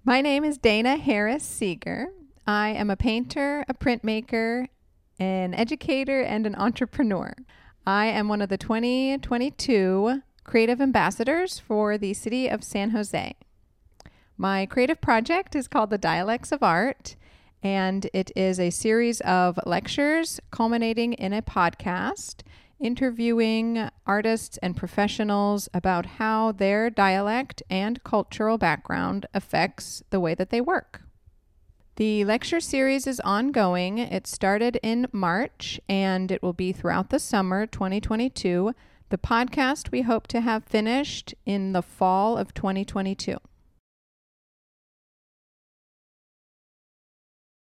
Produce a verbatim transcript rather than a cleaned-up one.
My name is Dana Harris Seeger. I am a painter, a printmaker, an educator, and an entrepreneur. I am one of the twenty twenty-two creative ambassadors for the city of San Jose. My creative project is called The Dialects of Art, and it is a series of lectures culminating in a podcast interviewing artists and professionals about how their dialect and cultural background affects the way that they work. The lecture series is ongoing. It started in March and it will be throughout the summer twenty twenty-two. The podcast we hope to have finished in the fall of twenty twenty-two.